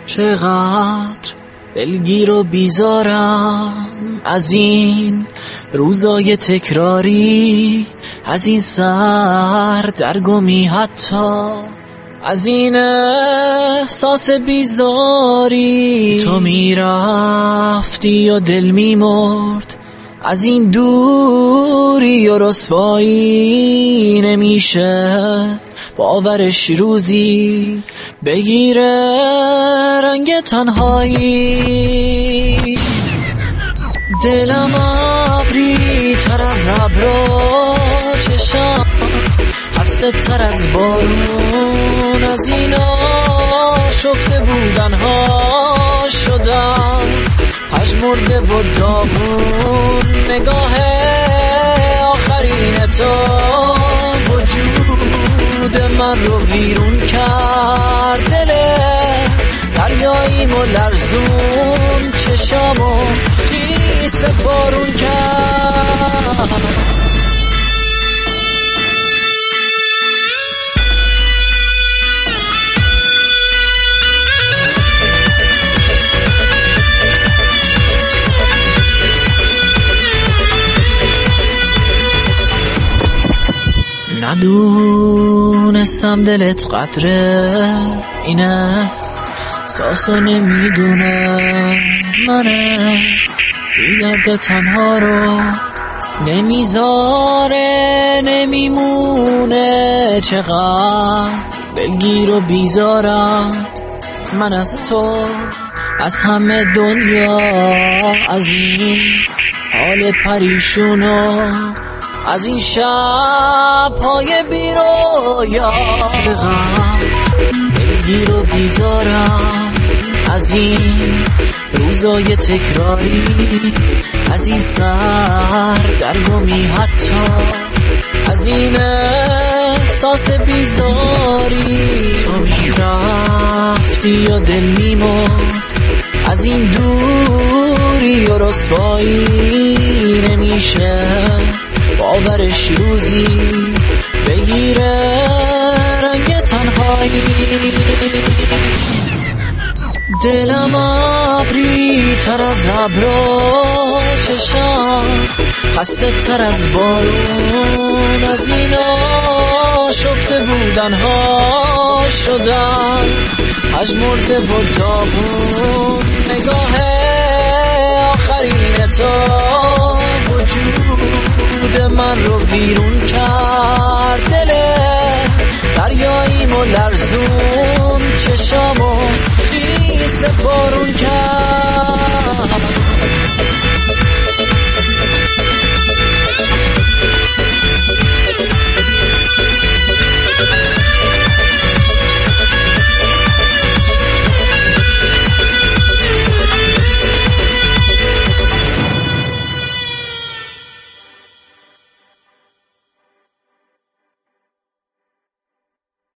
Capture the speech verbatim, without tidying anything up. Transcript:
چقدر دلگیر و بیزارم از این روزای تکراری، از این سر درگمی، حتی از این احساس بیزاری. تو میرفتی و دل میمرد از این دوری و رسوایی، نمیشه باورش روزی بگیره رنگ تنهایی. دلم ابری تر از ابرا، چشم خسته تر از بارون، از اینا شفته بودن ها شدم پژمرده و داغون. نگاه آخرین تو وجود من رو ویرون کرد، دل دریاییمو لرزون، چشامو خیس بارون کرد. ندونستم دلت قدره اینه، ساسو نمیدونه منه، بی درد تنها رو نمیذاره نمیمونه. چقدر دلگیر و بیزارم من از تو، از همه دنیا، از این حال پریشونو، از این شب های بیرویا. دلگیر و بیزارم از این روزای تکراری، از این سر درگمی، حتی از این احساس بیزاری. تو میرفتی و دل میمرد از این دوری و رسوایی، نمیشه باورش روزی بگیره رنگ تنهایی. دلم ابری تر از ابرا، چشم خسته تر از بارون، از اینا شفته بودن ها شدن پژمرده و داغون. نگاه آخرین تو وجود من رو ویرون کرد،